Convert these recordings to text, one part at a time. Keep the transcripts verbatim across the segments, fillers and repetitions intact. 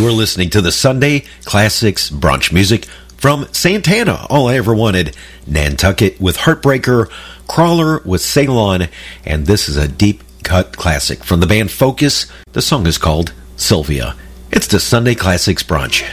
You are listening to the Sunday Classics Brunch music from Santana, All I Ever Wanted, Nantucket with Heartbreaker, Crawler with Ceylon, and this is a deep cut classic from the band Focus. The song is called Sylvia. It's the Sunday Classics Brunch.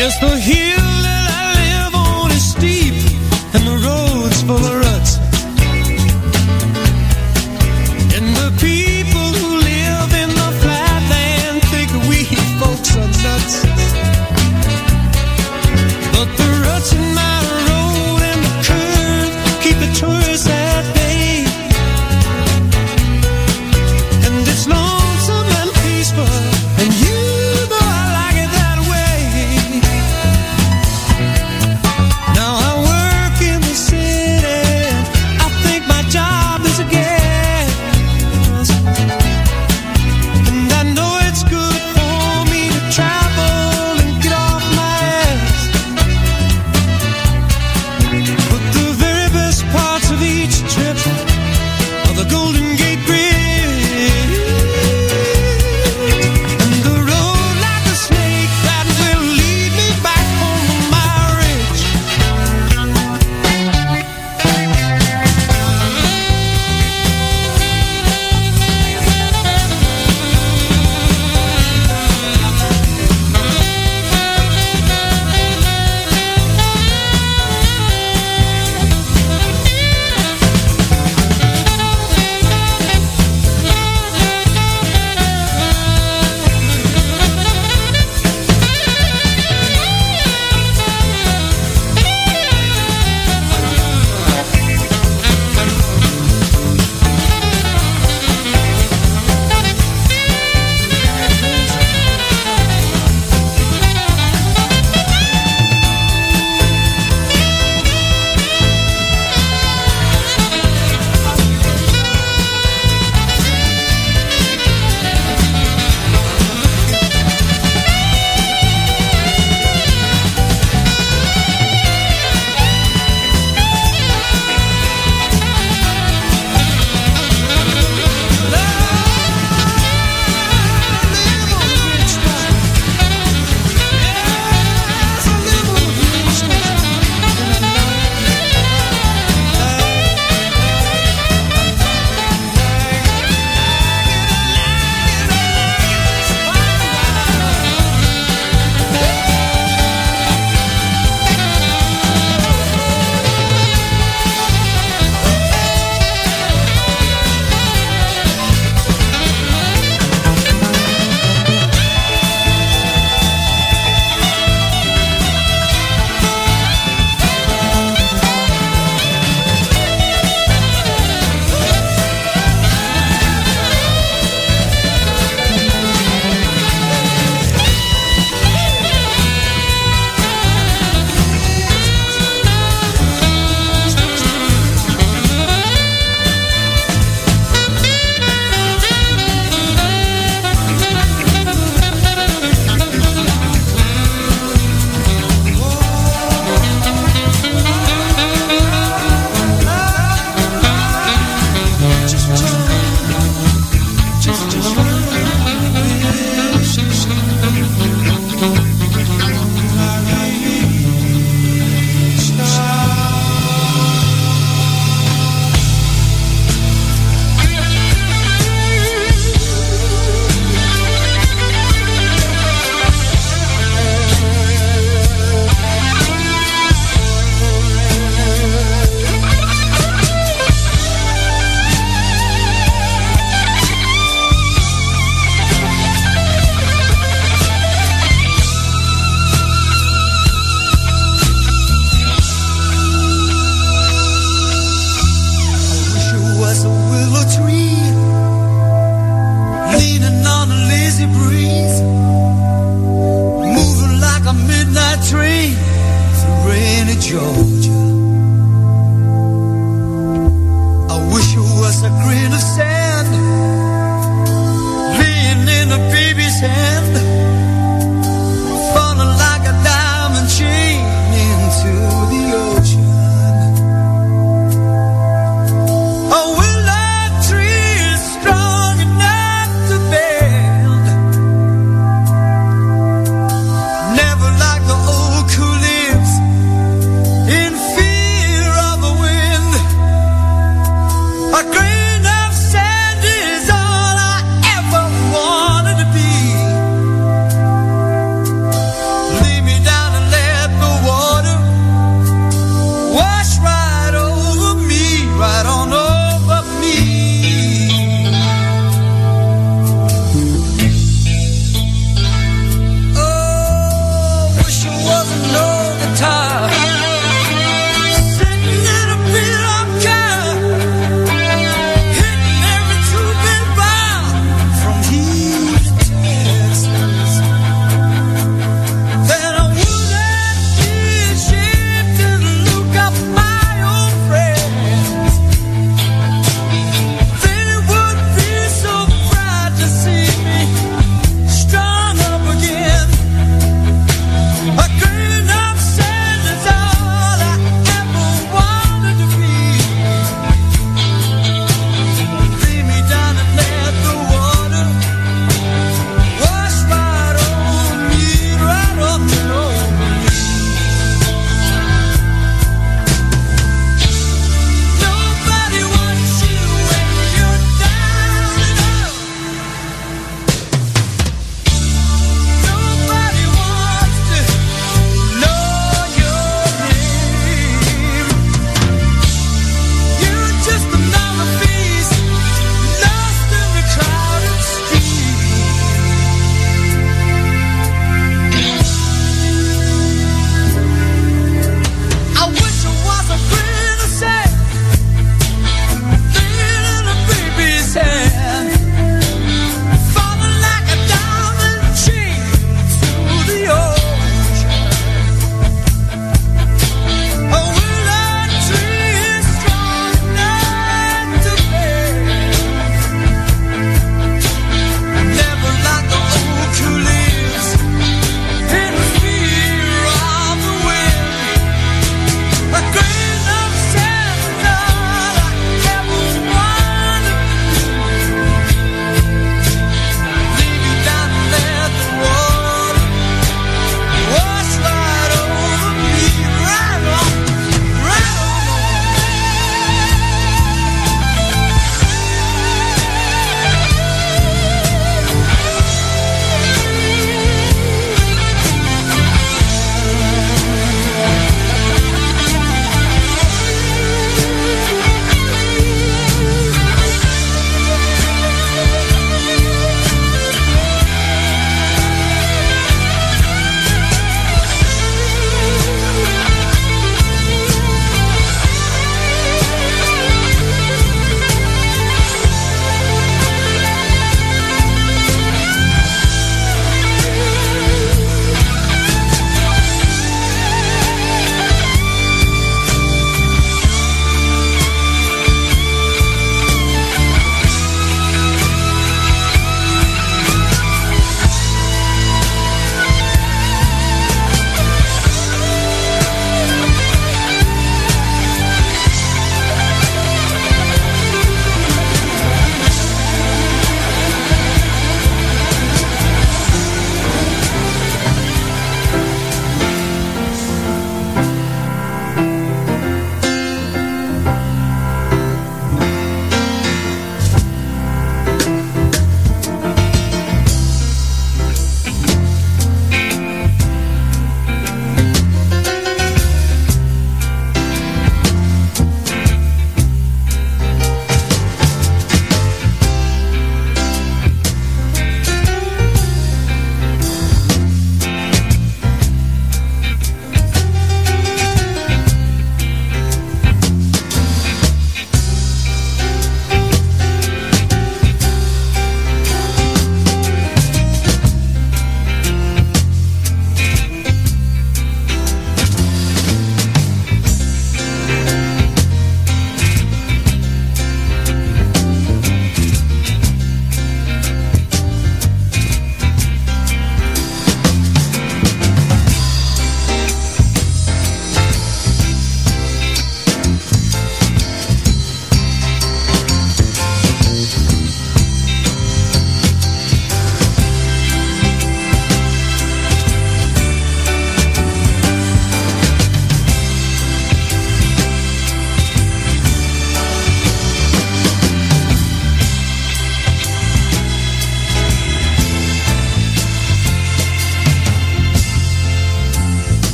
Yes, the hill that I live on is steep, and the road's full of ruts. And the people who live in the flatland think we folks are nuts. But the ruts in my road and the curve keep the tourists at bay. And it's lonesome and peaceful, and you know I like it that way. Now I work in the city, I think my job is a gas.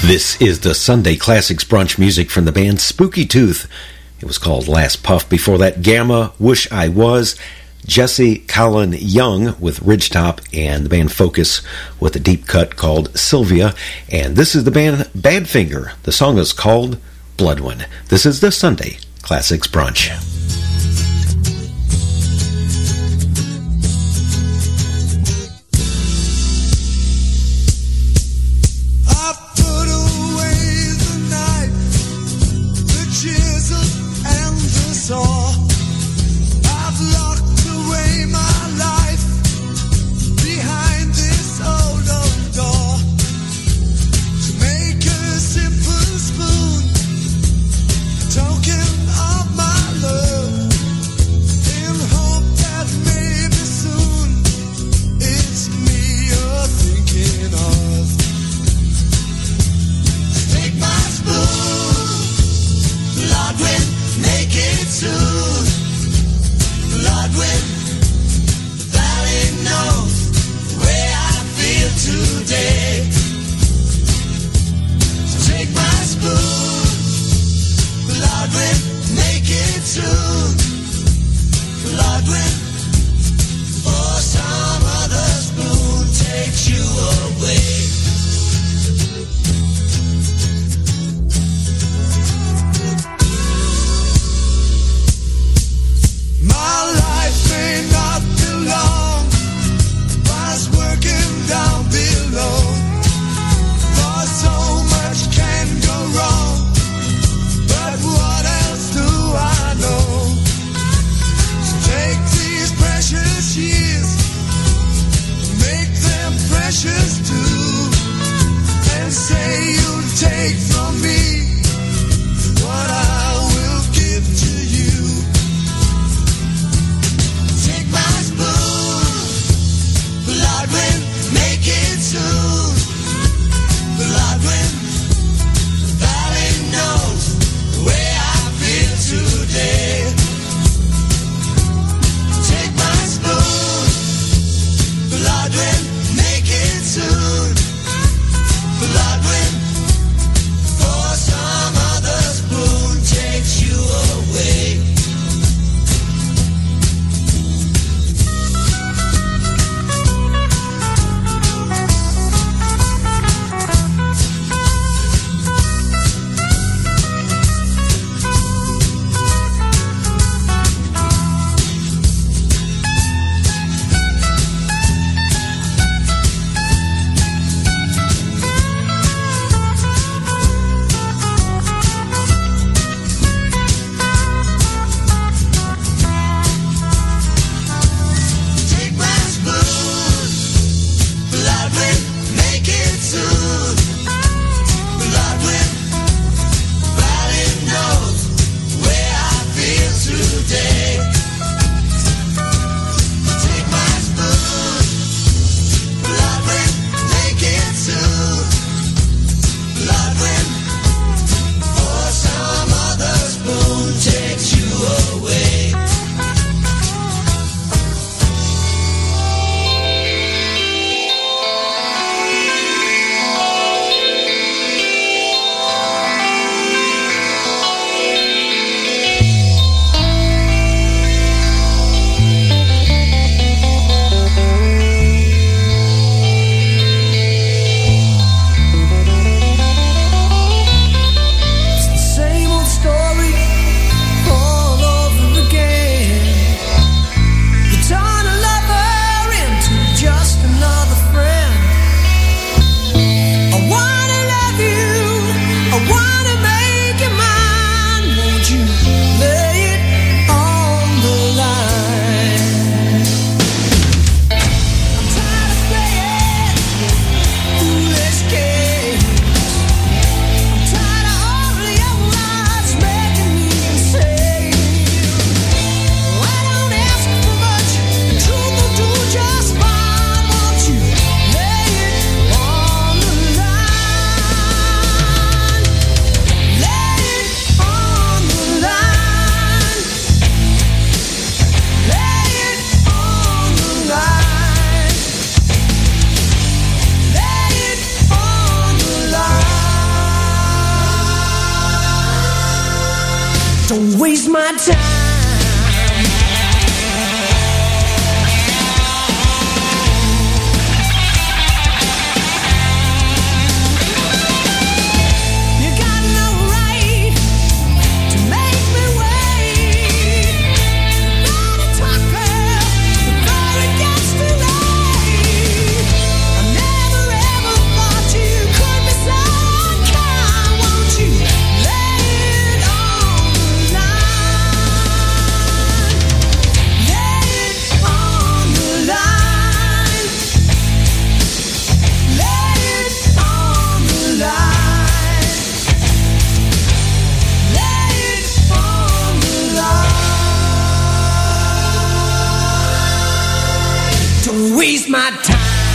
This is the Sunday Classics Brunch music from the band Spooky Tooth. It was called Last Puff. Before that, Gamma, Wish I Was, Jesse Colin Young with Ridgetop, and the band Focus with a deep cut called Sylvia. And this is the band Badfinger. The song is called Blood One. This is the Sunday Classics Brunch. waste my time. Waste my time.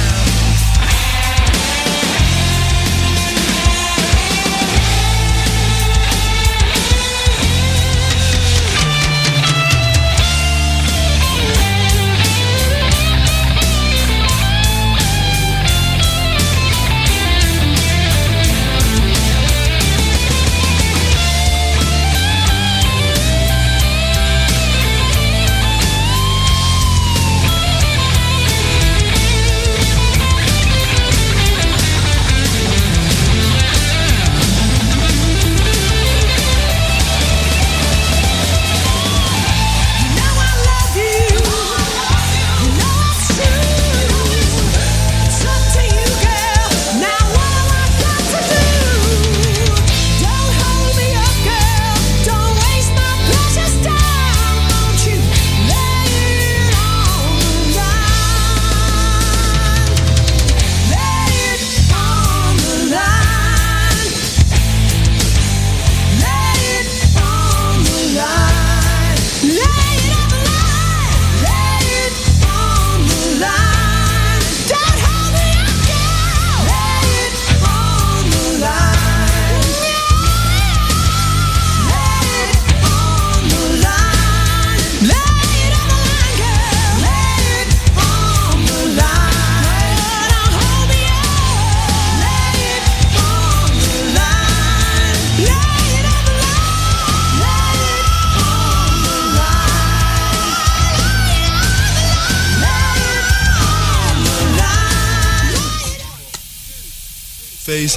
Face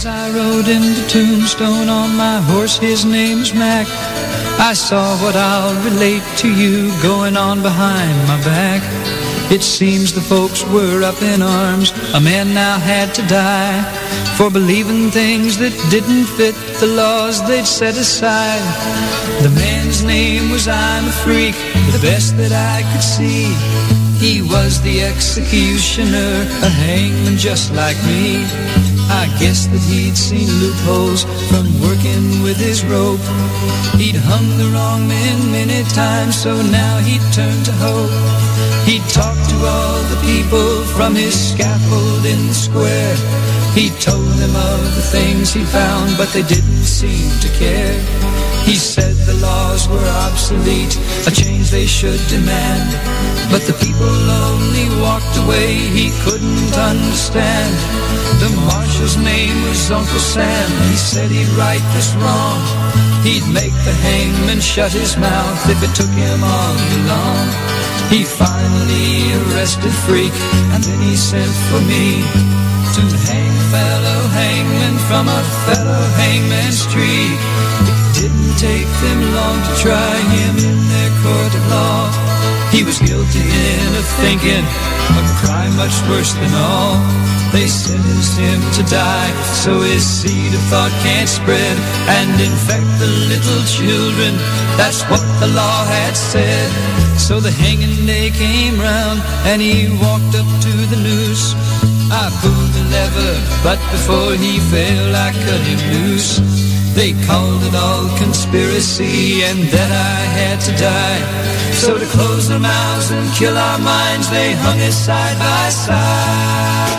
As I rode into Tombstone on my horse, his name's Mac, I saw what I'll relate to you going on behind my back. It seems the folks were up in arms, a man now had to die, for believing things that didn't fit the laws they'd set aside. The man's name was I'm a Freak, the best that I could see. He was the executioner, a hangman just like me. I guess that he'd seen loopholes from working with his rope. He'd hung the wrong men many times, so now he'd turned to hope. He'd talked to all the people from his scaffold in the square. He told them of the things he found, but they didn't seem to care. He said the laws were obsolete, a change they should demand. But the people only walked away, he couldn't understand. The marshal's name was Uncle Sam, he said he'd right this wrong. He'd make the hangman shut his mouth if it took him all long. He finally arrested Freak, and then he sent for me to hang a fellow hangman from a fellow hangman's tree. It didn't take them long to try him in their court of law. He was guilty in of thinking a crime much worse than all. They sentenced him to die so his seed of thought can't spread and infect the little children. That's what the law had said. So the hanging day came round and he walked up to the noose. I pulled the lever, but before he fell I cut him loose. They called it all conspiracy and that I had to die. So to close their mouths and kill our minds, they hung us side by side.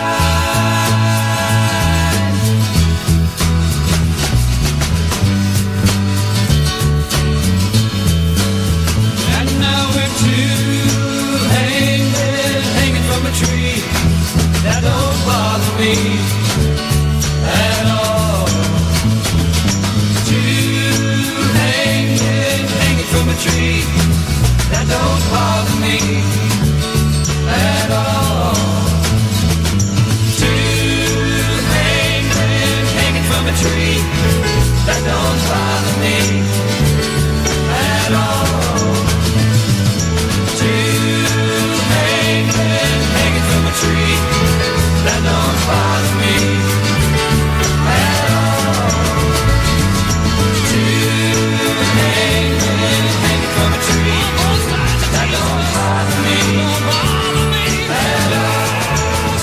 And now we're two hangmen hanging from a tree. That don't bother me at all. Two hangmen hanging from a tree. That don't bother me at all. Two hangmen hanging from a tree. That don't bother me at all. Two hangmen hanging from a tree. That don't bother me at all. Two hangmen hanging from a tree. That don't bother me at all.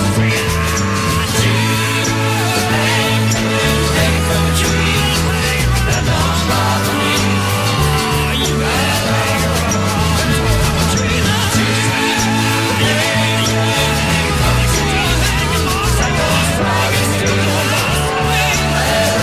Two hangmen hanging from a tree. That don't bother me at all. Two hangmen hanging from a tree. That don't bother me at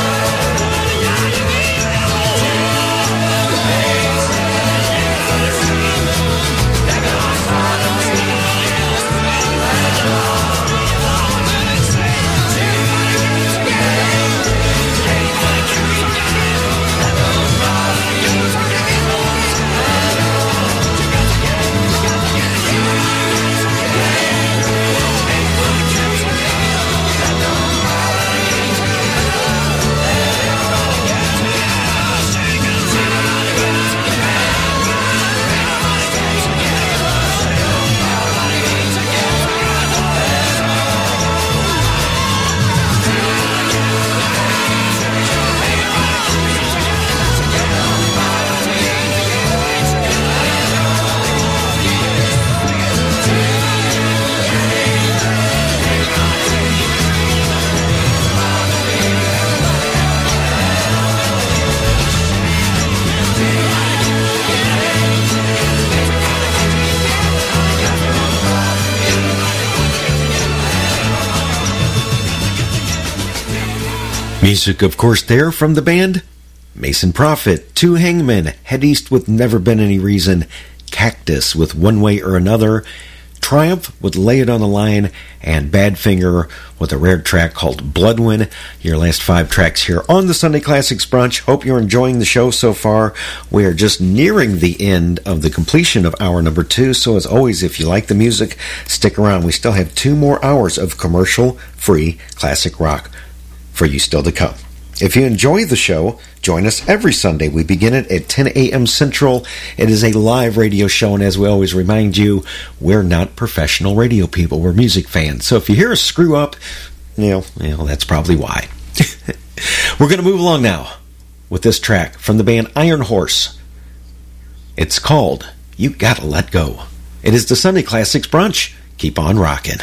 Music, of course, there from the band Mason Prophet, Two Hangmen, Head East with Never Been Any Reason, Cactus with One Way or Another, Triumph with Lay It on the Line, and Badfinger with a rare track called Bloodwind. Your last five tracks here on the Sunday Classics Brunch. Hope you're enjoying the show so far. We are just nearing the end of the completion of hour number two, so as always, if you like the music, stick around. We still have two more hours of commercial-free classic rock for you still to come. If you enjoy the show, join us every Sunday. We begin it at ten a.m. Central. It is a live radio show, and as we always remind you, we're not professional radio people. We're music fans. So if you hear us screw up, you know, you know that's probably why. We're going to move along now with this track from the band Iron Horse. It's called You Gotta Let Go. It is the Sunday Classics Brunch. Keep on rocking.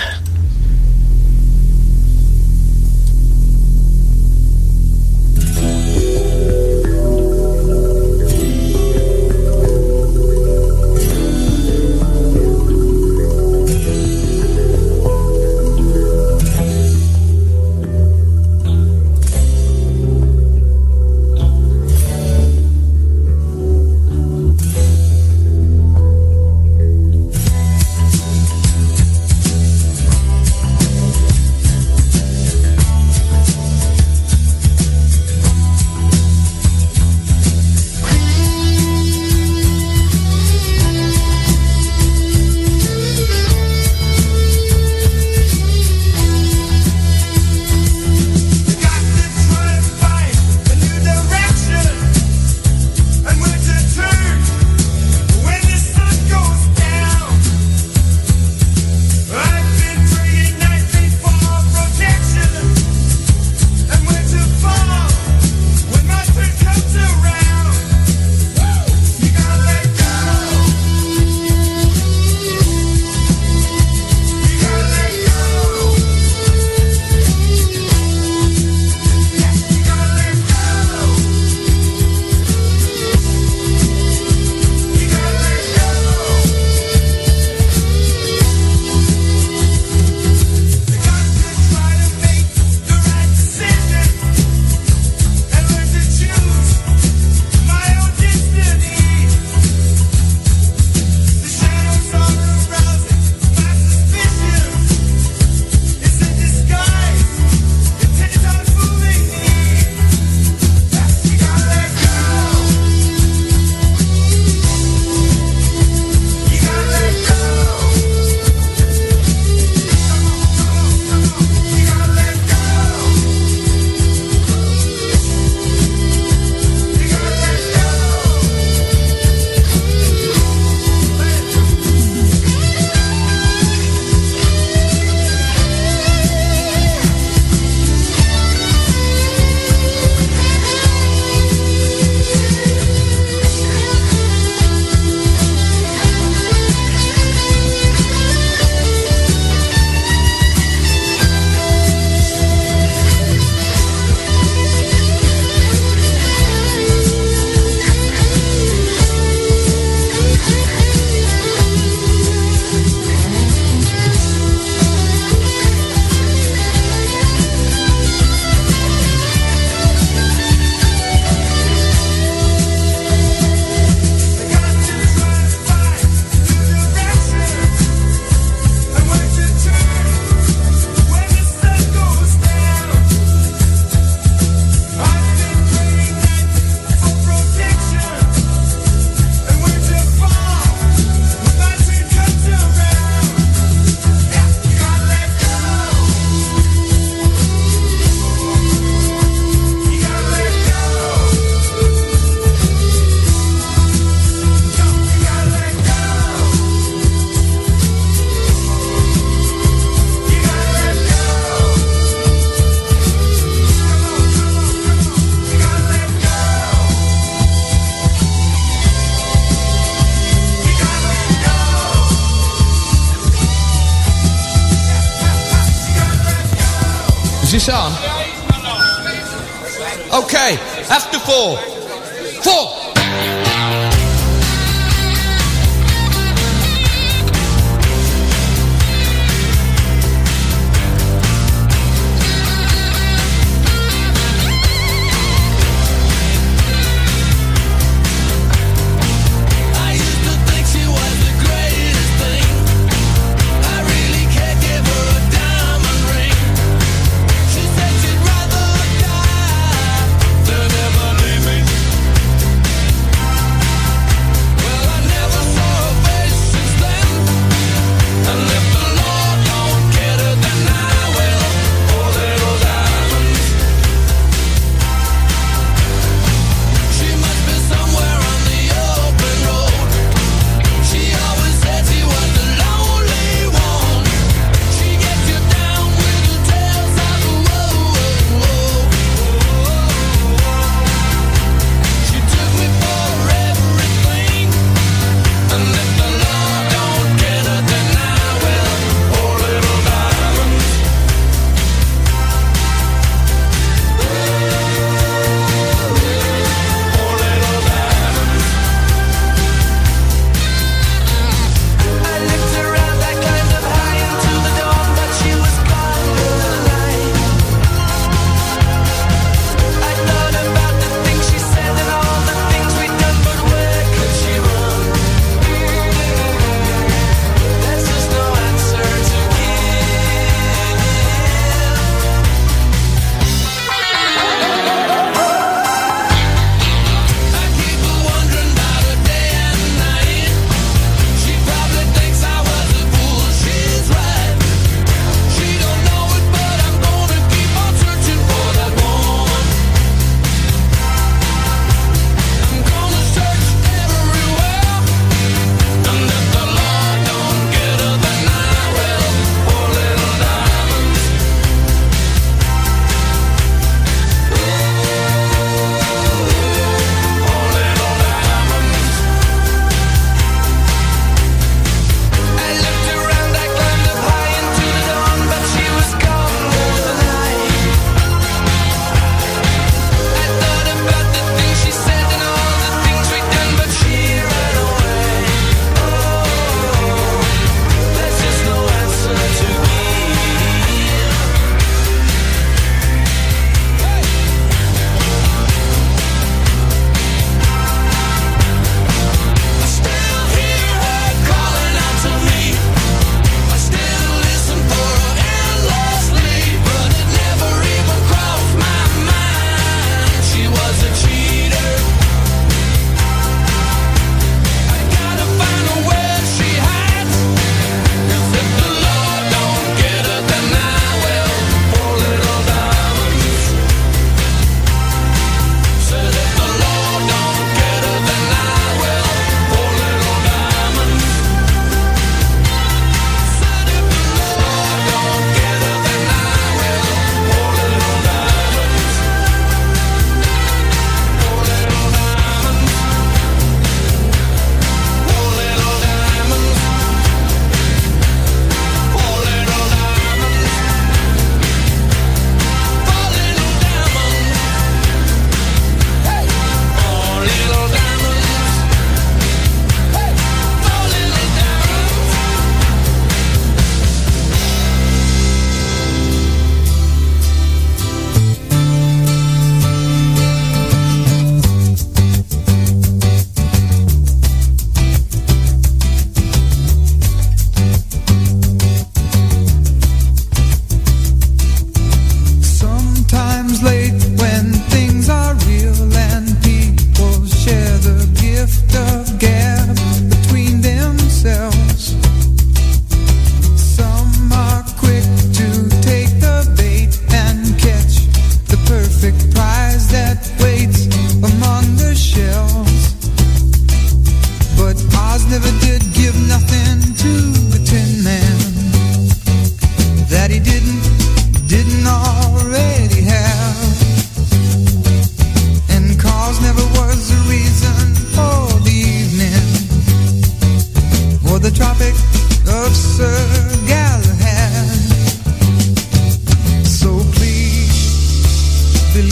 Is this on? Okay, after four. Four! Rather die than ever leave me.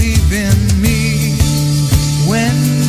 believe in me when